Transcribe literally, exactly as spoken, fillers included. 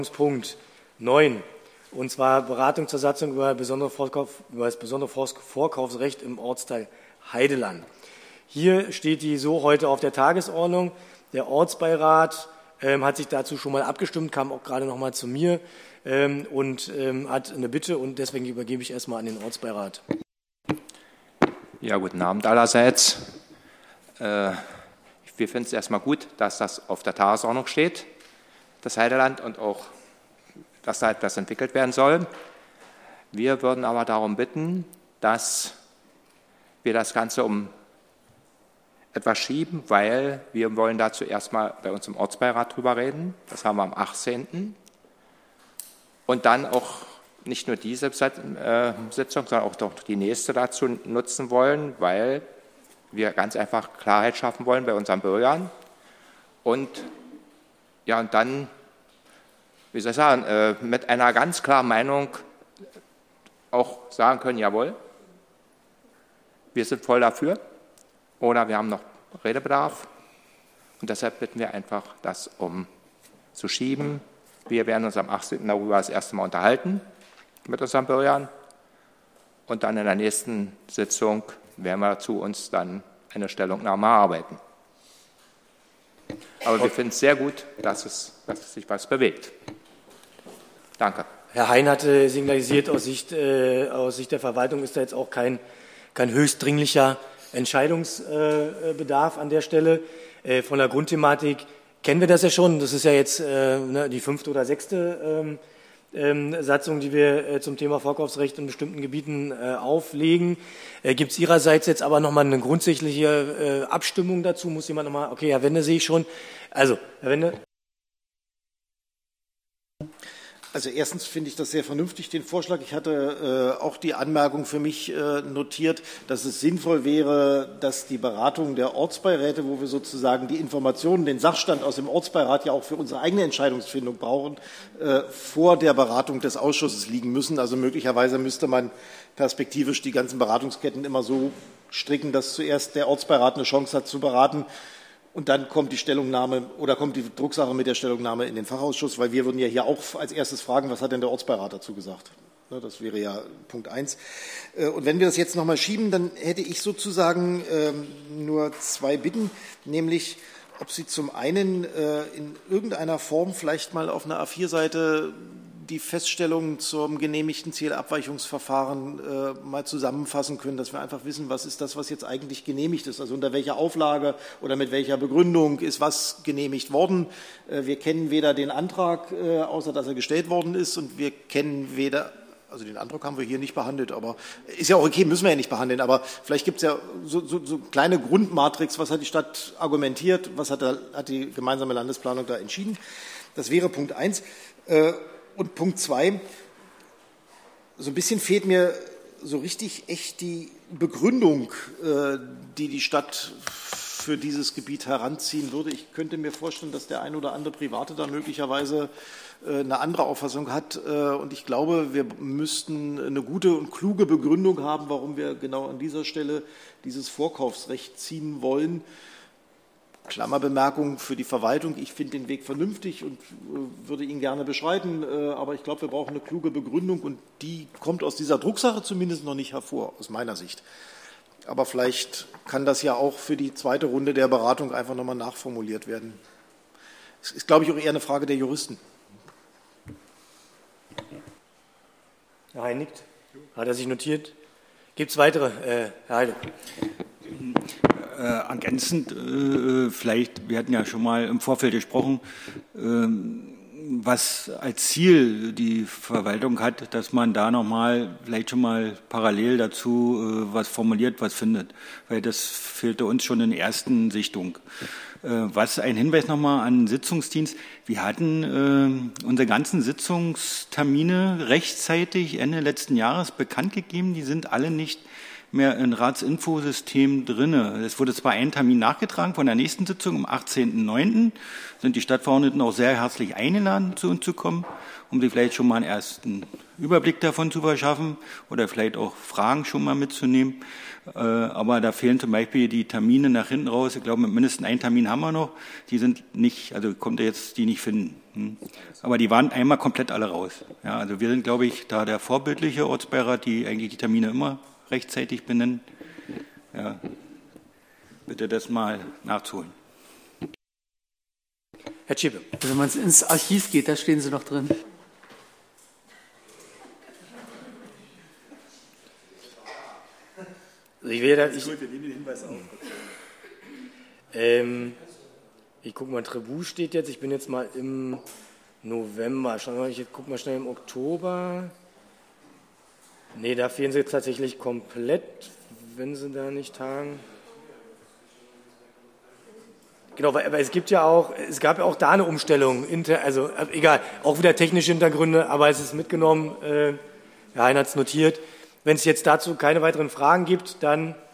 Punkt neun, und zwar Beratung zur Satzung über, besondere Vorkauf, über das besondere Vorkaufsrecht im Ortsteil Heideland. Hier steht die so heute auf der Tagesordnung. Der Ortsbeirat ähm, hat sich dazu schon mal abgestimmt, kam auch gerade noch mal zu mir ähm, und ähm, hat eine Bitte, und deswegen übergebe ich erstmal an den Ortsbeirat. Ja, guten Abend allerseits. Äh, wir finden es erstmal gut, dass das auf der Tagesordnung steht, das Heideland, und auch, dass da etwas entwickelt werden soll. Wir würden aber darum bitten, dass wir das Ganze um etwas schieben, weil wir wollen dazu erstmal bei uns im Ortsbeirat drüber reden. Das haben wir am achtzehnten Und dann auch nicht nur diese Sitzung, sondern auch doch die nächste dazu nutzen wollen, weil wir ganz einfach Klarheit schaffen wollen bei unseren Bürgern. Und ja, und dann, wie soll ich sagen, äh, mit einer ganz klaren Meinung auch sagen können, jawohl, wir sind voll dafür oder wir haben noch Redebedarf. Und deshalb bitten wir einfach, das umzuschieben. Wir werden uns am achtzehnten darüber das erste Mal unterhalten mit unseren Bürgern. Und dann in der nächsten Sitzung werden wir dazu uns dann eine Stellungnahme erarbeiten. Aber wir finden es sehr gut, dass es, dass sich was bewegt. Danke. Herr Hein hatte signalisiert, aus Sicht, äh, aus Sicht der Verwaltung ist da jetzt auch kein, kein höchst dringlicher Entscheidungsbedarf äh, an der Stelle. Äh, von der Grundthematik kennen wir das ja schon. Das ist ja jetzt äh, ne, die fünfte oder sechste ähm, ähm, Satzung, die wir äh, zum Thema Vorkaufsrecht in bestimmten Gebieten äh, auflegen. Äh, Gibt es Ihrerseits jetzt aber nochmal eine grundsätzliche äh, Abstimmung dazu? Muss jemand nochmal, okay, Herr Wende sehe ich schon. Also, Herr Wende. Also erstens finde ich das sehr vernünftig, den Vorschlag. Ich hatte äh, auch die Anmerkung für mich äh, notiert, dass es sinnvoll wäre, dass die Beratung der Ortsbeiräte, wo wir sozusagen die Informationen, den Sachstand aus dem Ortsbeirat ja auch für unsere eigene Entscheidungsfindung brauchen, äh, vor der Beratung des Ausschusses liegen müssen. Also möglicherweise müsste man perspektivisch die ganzen Beratungsketten immer so stricken, dass zuerst der Ortsbeirat eine Chance hat zu beraten. Und dann kommt die Stellungnahme oder kommt die Drucksache mit der Stellungnahme in den Fachausschuss, weil wir würden ja hier auch als erstes fragen, was hat denn der Ortsbeirat dazu gesagt? Das wäre ja Punkt eins. Und wenn wir das jetzt nochmal schieben, dann hätte ich sozusagen nur zwei Bitten, nämlich ob Sie zum einen in irgendeiner Form vielleicht mal auf einer A vier Seite die Feststellungen zum genehmigten Zielabweichungsverfahren äh, mal zusammenfassen können, dass wir einfach wissen, was ist das, was jetzt eigentlich genehmigt ist, also unter welcher Auflage oder mit welcher Begründung ist was genehmigt worden. Äh, wir kennen weder den Antrag, äh, außer dass er gestellt worden ist, und wir kennen weder, also den Antrag haben wir hier nicht behandelt, aber ist ja auch okay, müssen wir ja nicht behandeln, aber vielleicht gibt es ja so, so, so kleine Grundmatrix, was hat die Stadt argumentiert, was hat, da, hat die gemeinsame Landesplanung da entschieden. Das wäre Punkt eins. Äh, Und Punkt zwei, so ein bisschen fehlt mir so richtig echt die Begründung, die die Stadt für dieses Gebiet heranziehen würde. Ich könnte mir vorstellen, dass der ein oder andere Private da möglicherweise eine andere Auffassung hat. Und ich glaube, wir müssten eine gute und kluge Begründung haben, warum wir genau an dieser Stelle dieses Vorkaufsrecht ziehen wollen. Klammerbemerkung für die Verwaltung. Ich finde den Weg vernünftig und äh, würde ihn gerne beschreiten. Äh, aber ich glaube, wir brauchen eine kluge Begründung, und die kommt aus dieser Drucksache zumindest noch nicht hervor, aus meiner Sicht. Aber vielleicht kann das ja auch für die zweite Runde der Beratung einfach nochmal nachformuliert werden. Es ist, glaube ich, auch eher eine Frage der Juristen. Herr Hein nickt. Hat er sich notiert? Gibt es weitere? Äh, Herr Heide. Äh, ergänzend, äh, vielleicht, wir hatten ja schon mal im Vorfeld gesprochen, äh, was als Ziel die Verwaltung hat, dass man da nochmal, vielleicht schon mal parallel dazu äh, was formuliert, was findet, weil das fehlte uns schon in der ersten Sichtung. Äh, was ein Hinweis nochmal an den Sitzungsdienst, wir hatten äh, unsere ganzen Sitzungstermine rechtzeitig Ende letzten Jahres bekannt gegeben, die sind alle nicht mehr im Ratsinfosystem drin. Es wurde zwar ein Termin nachgetragen von der nächsten Sitzung am achtzehnten neunten Sind die Stadtverordneten auch sehr herzlich eingeladen, zu uns zu kommen, um sich vielleicht schon mal einen ersten Überblick davon zu verschaffen oder vielleicht auch Fragen schon mal mitzunehmen. Aber da fehlen zum Beispiel die Termine nach hinten raus. Ich glaube, mindestens einen Termin haben wir noch. Die sind nicht, also kommt ihr jetzt die nicht finden. Aber die waren einmal komplett alle raus. Ja, also wir sind, glaube ich, da der vorbildliche Ortsbeirat, die eigentlich die Termine immer rechtzeitig benennen. Ja, bitte das mal nachzuholen. Herr Zschäpe. Wenn man ins Archiv geht, da stehen Sie noch drin. Also ich will da, ich, ähm, ich gucke mal, Trebu steht jetzt, ich bin jetzt mal im November, schauen wir mal, ich gucke mal schnell im Oktober. Nee, da fehlen Sie jetzt tatsächlich komplett, wenn Sie da nicht tagen. Genau, aber es gibt ja auch, es gab ja auch da eine Umstellung, also egal, auch wieder technische Hintergründe, aber es ist mitgenommen, äh, Herr Hein hat es notiert. Wenn es jetzt dazu keine weiteren Fragen gibt, dann